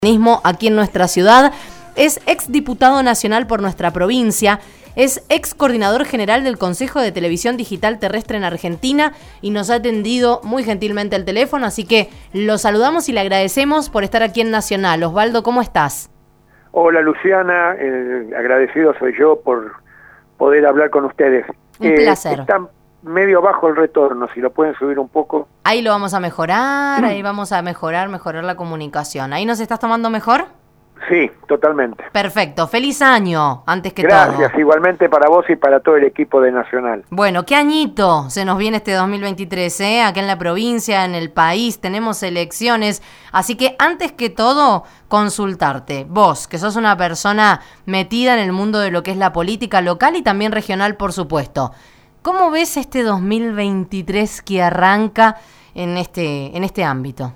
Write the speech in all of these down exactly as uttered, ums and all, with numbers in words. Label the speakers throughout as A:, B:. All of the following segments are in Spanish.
A: Aquí en nuestra ciudad, es exdiputado nacional por nuestra provincia, es ex coordinador general del Consejo de Televisión Digital Terrestre en Argentina y nos ha atendido muy gentilmente el teléfono, así que lo saludamos y le agradecemos por estar aquí en Nacional. Osvaldo, ¿cómo estás?
B: Hola Luciana, eh, agradecido soy yo por poder hablar con ustedes.
A: Un eh, placer.
B: Está medio bajo el retorno, si lo pueden subir un poco.
A: Ahí lo vamos a mejorar, ahí vamos a mejorar, mejorar la comunicación. ¿Ahí nos estás tomando mejor?
B: Sí, totalmente.
A: Perfecto. Feliz año, antes que
B: Gracias, todo. Gracias, igualmente para vos y para todo el equipo de Nacional.
A: Bueno, qué añito se nos viene este dos mil veintitrés, ¿eh? Acá en la provincia, en el país, tenemos elecciones. Así que antes que todo, consultarte. Vos, que sos una persona metida en el mundo de lo que es la política local y también regional, por supuesto. ¿Cómo ves este dos mil veintitrés que arranca en este, en este ámbito?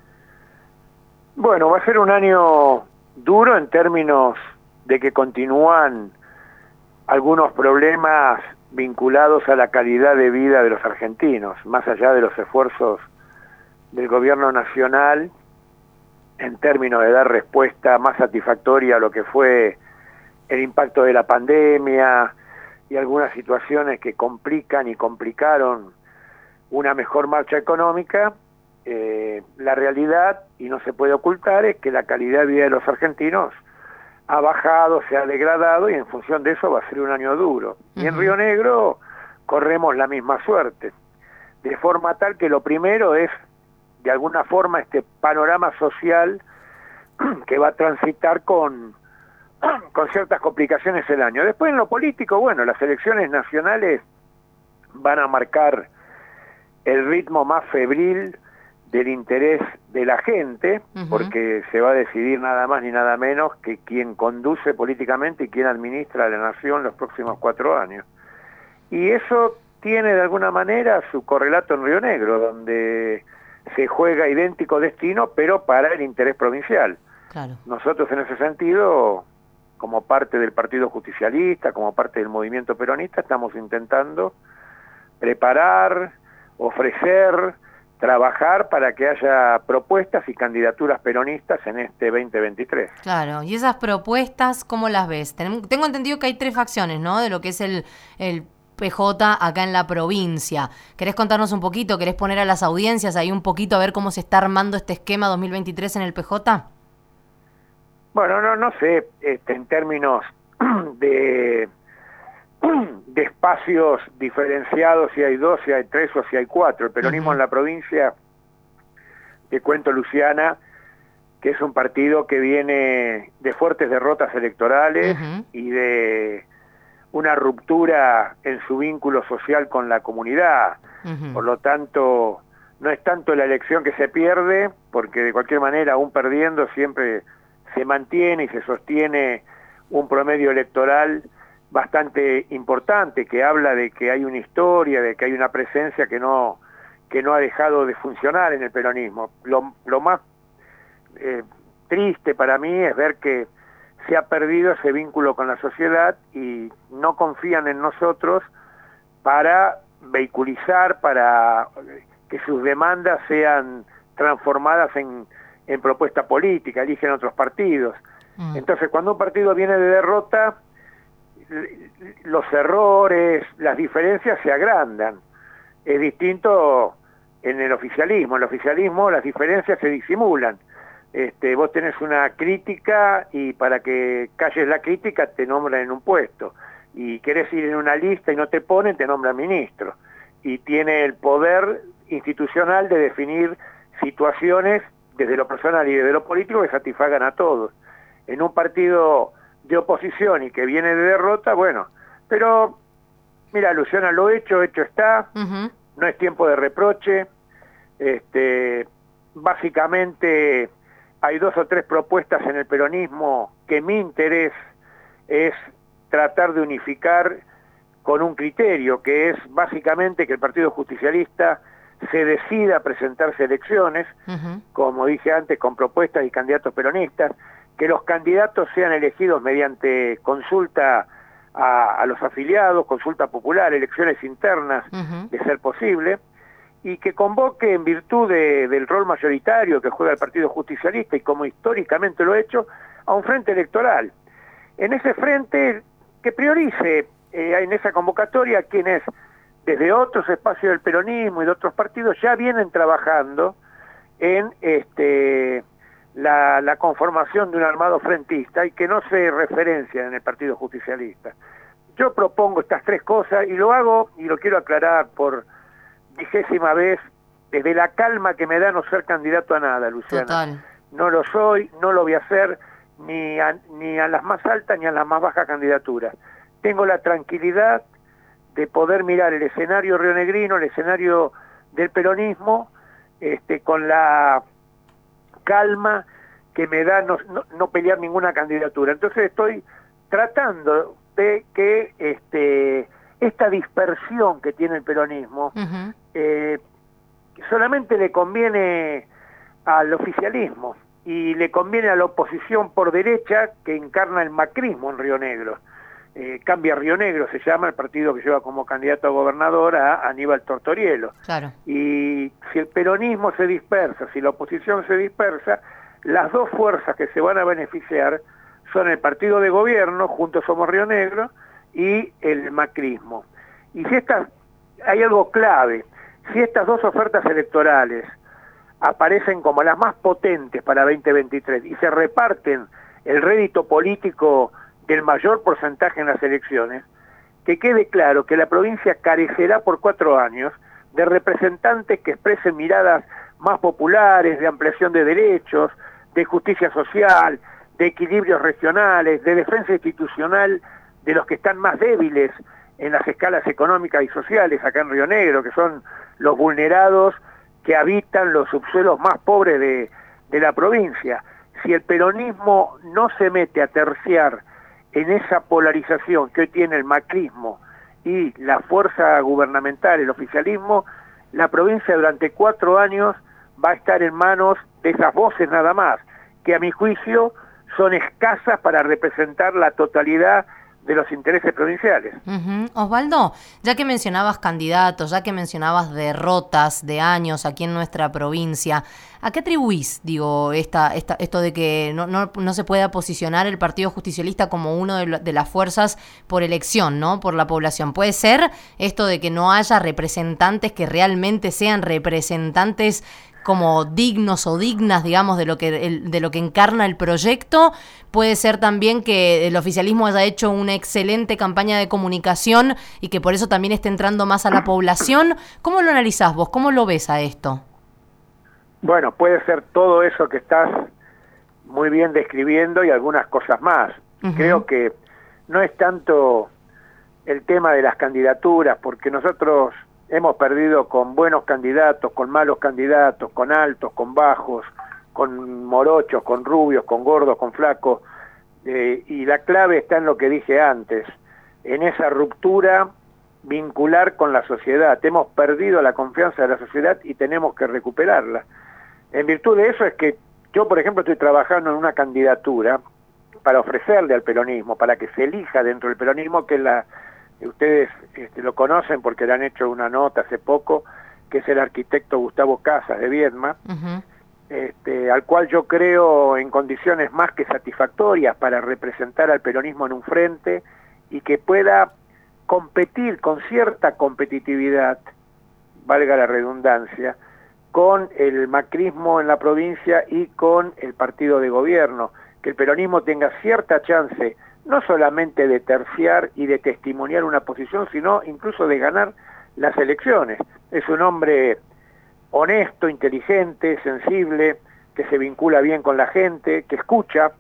B: Bueno, va a ser un año duro en términos de que continúan algunos problemas vinculados a la calidad de vida de los argentinos, más allá de los esfuerzos del gobierno nacional en términos de dar respuesta más satisfactoria a lo que fue el impacto de la pandemia y algunas situaciones que complican y complicaron una mejor marcha económica. Eh, la realidad, y no se puede ocultar, es que la calidad de vida de los argentinos ha bajado, se ha degradado, y en función de eso va a ser un año duro. Uh-huh. Y en Río Negro corremos la misma suerte, de forma tal que lo primero es, de alguna forma, este panorama social que va a transitar con, con ciertas complicaciones el año. Después en lo político, bueno, las elecciones nacionales van a marcar el ritmo más febril del interés de la gente, uh-huh. porque se va a decidir nada más ni nada menos que quien conduce políticamente y quien administra la nación los próximos cuatro años. Y eso tiene de alguna manera su correlato en Río Negro, donde se juega idéntico destino, pero para el interés provincial.
A: Claro. Nosotros
B: en ese sentido, como parte del Partido Justicialista, como parte del movimiento peronista, estamos intentando preparar, ofrecer, trabajar para que haya propuestas y candidaturas peronistas en este veinte veintitrés.
A: Claro, y esas propuestas, ¿cómo las ves? Tengo entendido que hay tres facciones, ¿no?, de lo que es el, el P J acá en la provincia. ¿Querés contarnos un poquito? ¿Querés poner a las audiencias ahí un poquito a ver cómo se está armando este esquema dos mil veintitrés en el P J?
B: Bueno, no, no sé, este, en términos de... de espacios diferenciados, si hay dos, si hay tres o si hay cuatro. El peronismo uh-huh. en la provincia, te cuento, Luciana, que es un partido que viene de fuertes derrotas electorales uh-huh. y de una ruptura en su vínculo social con la comunidad. Uh-huh. Por lo tanto, no es tanto la elección que se pierde, porque de cualquier manera, aún perdiendo, siempre se mantiene y se sostiene un promedio electoral bastante importante, que habla de que hay una historia, de que hay una presencia que no que no ha dejado de funcionar en el peronismo. Lo, lo más eh, triste para mí es ver que se ha perdido ese vínculo con la sociedad y no confían en nosotros para vehiculizar, para que sus demandas sean transformadas en, en propuesta política, eligen otros partidos. Mm. Entonces, cuando un partido viene de derrota, los errores, las diferencias se agrandan. Es distinto en el oficialismo. En el oficialismo las diferencias se disimulan. Este, vos tenés una crítica y para que calles la crítica te nombran en un puesto. Y querés ir en una lista y no te ponen, te nombran ministro. Y tiene el poder institucional de definir situaciones desde lo personal y desde lo político que satisfagan a todos. En un partido de oposición y que viene de derrota, bueno, pero mira, Luciana, lo hecho, hecho está, uh-huh. no es tiempo de reproche. Este, básicamente hay dos o tres propuestas en el peronismo que mi interés es tratar de unificar con un criterio, que es básicamente que el Partido Justicialista se decida a presentarse a elecciones, uh-huh. como dije antes, con propuestas y candidatos peronistas, que los candidatos sean elegidos mediante consulta a, a los afiliados, consulta popular, elecciones internas, uh-huh. de ser posible, y que convoque en virtud de, del rol mayoritario que juega el Partido Justicialista y como históricamente lo ha hecho, a un frente electoral. En ese frente que priorice eh, en esa convocatoria quienes desde otros espacios del peronismo y de otros partidos ya vienen trabajando en este, la, la conformación de un armado frentista y que no se referencian en el Partido Justicialista. Yo propongo estas tres cosas y lo hago, y lo quiero aclarar por vigésima vez, desde la calma que me da no ser candidato a nada, Luciana.
A: Total.
B: No lo soy, no lo voy a hacer ni a, ni a las más altas ni a las más bajas candidaturas. Tengo la tranquilidad de poder mirar el escenario rionegrino, el escenario del peronismo, este, con la calma que me da no, no, no pelear ninguna candidatura. Entonces estoy tratando de que este, esta dispersión que tiene el peronismo uh-huh. eh, solamente le conviene al oficialismo y le conviene a la oposición por derecha que encarna el macrismo en Río Negro. Eh, Cambia Río Negro se llama el partido que lleva como candidato a gobernador a Aníbal Tortorielo.
A: Claro.
B: Y si el peronismo se dispersa, si la oposición se dispersa, las dos fuerzas que se van a beneficiar son el partido de gobierno, Juntos Somos Río Negro, y el macrismo. Y si estas, hay algo clave, si estas dos ofertas electorales aparecen como las más potentes para veinte veintitrés y se reparten el rédito político del mayor porcentaje en las elecciones, que quede claro que la provincia carecerá por cuatro años de representantes que expresen miradas más populares, de ampliación de derechos, de justicia social, de equilibrios regionales, de defensa institucional de los que están más débiles en las escalas económicas y sociales acá en Río Negro, que son los vulnerados que habitan los subsuelos más pobres de, de la provincia. Si el peronismo no se mete a terciar en esa polarización que hoy tiene el macrismo y la fuerza gubernamental, el oficialismo, la provincia durante cuatro años va a estar en manos de esas voces nada más, que a mi juicio son escasas para representar la totalidad de los intereses provinciales.
A: Uh-huh. Osvaldo, ya que mencionabas candidatos, ya que mencionabas derrotas de años aquí en nuestra provincia, ¿a qué atribuís, digo, esta, esta, esto de que no, no, no se pueda posicionar el Partido Justicialista como uno de, lo, de las fuerzas por elección, ¿no? Por la población? ¿Puede ser esto de que no haya representantes que realmente sean representantes como dignos o dignas, digamos, de lo que el, de lo que encarna el proyecto? Puede ser también que el oficialismo haya hecho una excelente campaña de comunicación y que por eso también esté entrando más a la población. ¿Cómo lo analizás vos? ¿Cómo lo ves a esto?
B: Bueno, puede ser todo eso que estás muy bien describiendo y algunas cosas más. Uh-huh. Creo que no es tanto el tema de las candidaturas, porque nosotros hemos perdido con buenos candidatos, con malos candidatos, con altos, con bajos, con morochos, con rubios, con gordos, con flacos, eh, y la clave está en lo que dije antes, en esa ruptura vincular con la sociedad. Hemos perdido la confianza de la sociedad y tenemos que recuperarla. En virtud de eso es que yo, por ejemplo, estoy trabajando en una candidatura para ofrecerle al peronismo, para que se elija dentro del peronismo, que es la... Ustedes este, lo conocen porque le han hecho una nota hace poco, que es el arquitecto Gustavo Casas de Viedma, uh-huh. este, al cual yo creo en condiciones más que satisfactorias para representar al peronismo en un frente y que pueda competir con cierta competitividad, valga la redundancia, con el macrismo en la provincia y con el partido de gobierno, que el peronismo tenga cierta chance no solamente de terciar y de testimoniar una posición, sino incluso de ganar las elecciones. Es un hombre honesto, inteligente, sensible, que se vincula bien con la gente, que escucha,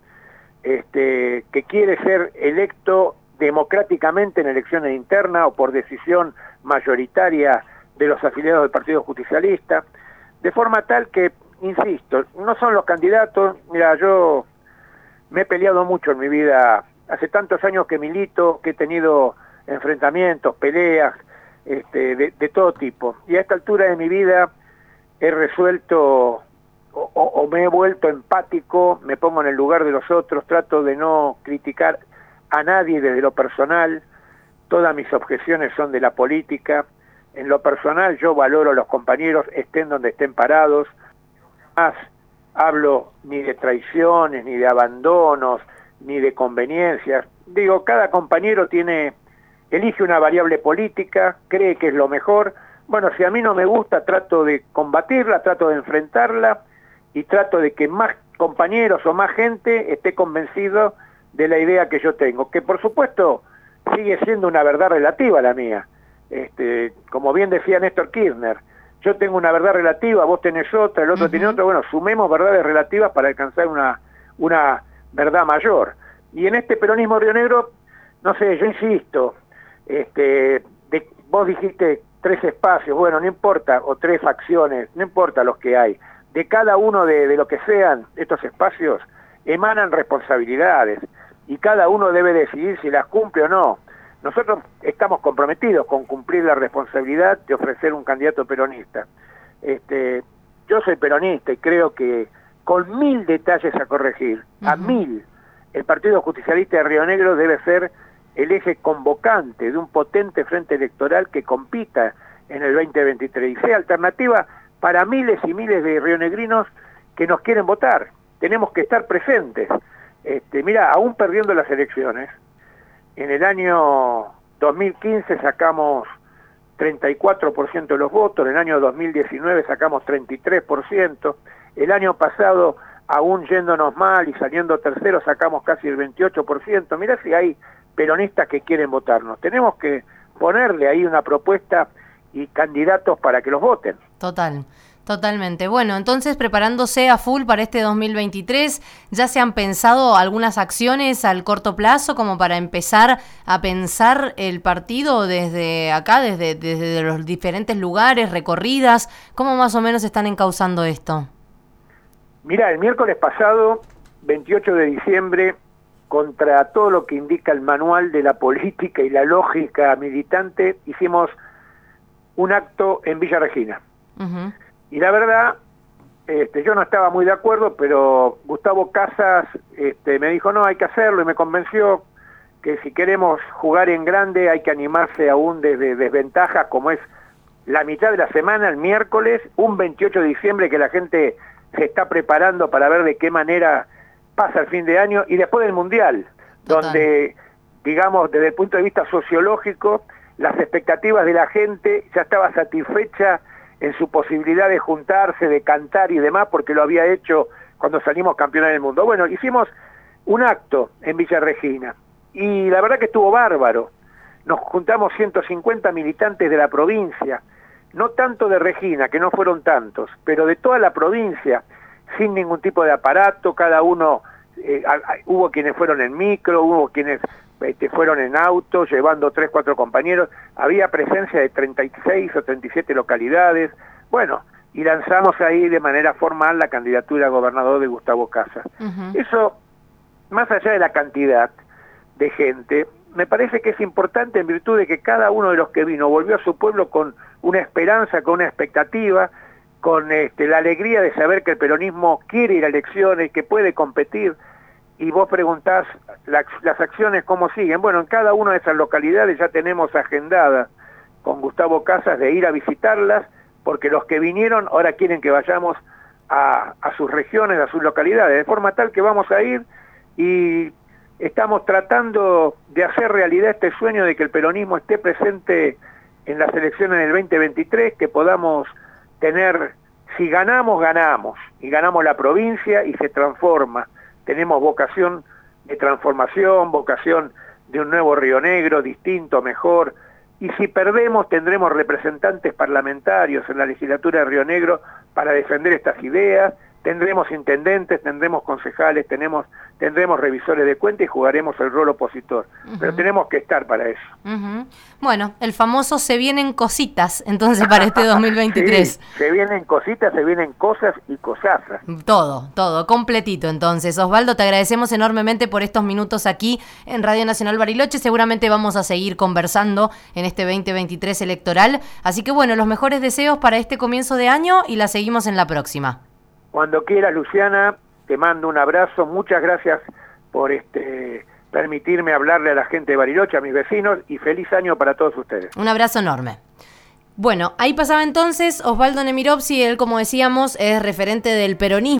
B: este, que quiere ser electo democráticamente en elecciones internas o por decisión mayoritaria de los afiliados del Partido Justicialista, de forma tal que, insisto, no son los candidatos. Mira, yo me he peleado mucho en mi vida. Hace tantos años que milito, que he tenido enfrentamientos, peleas, este, de, de todo tipo. Y a esta altura de mi vida he resuelto o, o, o me he vuelto empático, me pongo en el lugar de los otros, trato de no criticar a nadie desde lo personal, todas mis objeciones son de la política, En lo personal yo valoro a los compañeros, estén donde estén parados, más hablo ni de traiciones, ni de abandonos, ni de conveniencias. Digo, cada compañero tiene, elige una variable política, cree que es lo mejor. Bueno, si a mí no me gusta, trato de combatirla, trato de enfrentarla y trato de que más compañeros o más gente esté convencido de la idea que yo tengo, que por supuesto sigue siendo una verdad relativa la mía. Este, como bien decía Néstor Kirchner, yo tengo una verdad relativa, vos tenés otra, el otro uh-huh. tiene otra, bueno, sumemos verdades relativas para alcanzar una, una verdad mayor. Y en este peronismo rionegro, no sé, yo insisto, este, de, vos dijiste tres espacios, bueno, no importa, o tres facciones, no importa los que hay, de cada uno de, de lo que sean estos espacios, emanan responsabilidades, y cada uno debe decidir si las cumple o no. Nosotros estamos comprometidos con cumplir la responsabilidad de ofrecer un candidato peronista. Este, yo soy peronista y creo que con mil detalles a corregir, uh-huh. a mil, el Partido Justicialista de Río Negro debe ser el eje convocante de un potente frente electoral que compita en el veinte veintitrés y sea alternativa para miles y miles de rionegrinos que nos quieren votar. Tenemos que estar presentes. Este, mira, aún perdiendo las elecciones, en el año dos mil quince sacamos treinta y cuatro por ciento de los votos, en el año dos mil diecinueve sacamos treinta y tres por ciento, el año pasado, aún yéndonos mal y saliendo terceros, sacamos casi el veintiocho por ciento. Mirá si hay peronistas que quieren votarnos. Tenemos que ponerle ahí una propuesta y candidatos para que los voten.
A: Total. Totalmente. Bueno, entonces preparándose a full para este dos mil veintitrés, ¿ya se han pensado algunas acciones al corto plazo como para empezar a pensar el partido desde acá, desde, desde los diferentes lugares, recorridas? ¿Cómo más o menos están encauzando esto?
B: Mira, el miércoles pasado, veintiocho de diciembre, contra todo lo que indica el manual de la política y la lógica militante, hicimos un acto en Villa Regina. Uh-huh. Y la verdad, este, yo no estaba muy de acuerdo, pero Gustavo Casas este, me dijo, no, hay que hacerlo, y me convenció que si queremos jugar en grande hay que animarse aún desde desventajas, como es la mitad de la semana, el miércoles, un veintiocho de diciembre, que la gente se está preparando para ver de qué manera pasa el fin de año, y después del Mundial, Total. donde, digamos, desde el punto de vista sociológico, las expectativas de la gente ya estaba satisfecha en su posibilidad de juntarse, de cantar y demás, porque lo había hecho cuando salimos campeones del mundo. Bueno, hicimos un acto en Villa Regina, y la verdad que estuvo bárbaro. Nos juntamos ciento cincuenta militantes de la provincia, no tanto de Regina, que no fueron tantos, pero de toda la provincia, sin ningún tipo de aparato, cada uno, eh, a, a, hubo quienes fueron en micro, hubo quienes este, fueron en auto, llevando tres, cuatro compañeros, había presencia de treinta y seis o treinta y siete localidades, bueno, y lanzamos ahí de manera formal la candidatura a gobernador de Gustavo Casas. Uh-huh. Eso, más allá de la cantidad de gente, me parece que es importante en virtud de que cada uno de los que vino volvió a su pueblo con una esperanza, con una expectativa, con este, la alegría de saber que el peronismo quiere ir a elecciones, que puede competir. Y vos preguntás, la, las acciones cómo siguen. Bueno, en cada una de esas localidades ya tenemos agendadas con Gustavo Casas de ir a visitarlas, porque los que vinieron ahora quieren que vayamos a, a sus regiones, a sus localidades, de forma tal que vamos a ir y estamos tratando de hacer realidad este sueño de que el peronismo esté presente en las elecciones del veinte veintitrés, que podamos tener, si ganamos, ganamos, y ganamos la provincia y se transforma. Tenemos vocación de transformación, vocación de un nuevo Río Negro, distinto, mejor, y si perdemos tendremos representantes parlamentarios en la legislatura de Río Negro para defender estas ideas, tendremos intendentes, tendremos concejales, tenemos, tendremos revisores de cuentas y jugaremos el rol opositor. Uh-huh. Pero tenemos que estar para eso.
A: Uh-huh. Bueno, el famoso se vienen cositas, entonces, para este dos mil veintitrés.
B: Sí, se vienen cositas, se vienen cosas y cosazas.
A: Todo, todo, completito entonces. Osvaldo, te agradecemos enormemente por estos minutos aquí en Radio Nacional Bariloche. Seguramente vamos a seguir conversando en este veinte veintitrés electoral. Así que bueno, los mejores deseos para este comienzo de año y la seguimos en la próxima.
B: Cuando quieras, Luciana, te mando un abrazo. Muchas gracias por este permitirme hablarle a la gente de Bariloche, a mis vecinos, y feliz año para todos ustedes.
A: Un abrazo enorme. Bueno, ahí pasaba entonces Osvaldo Nemirovsky, él, como decíamos, es referente del peronismo.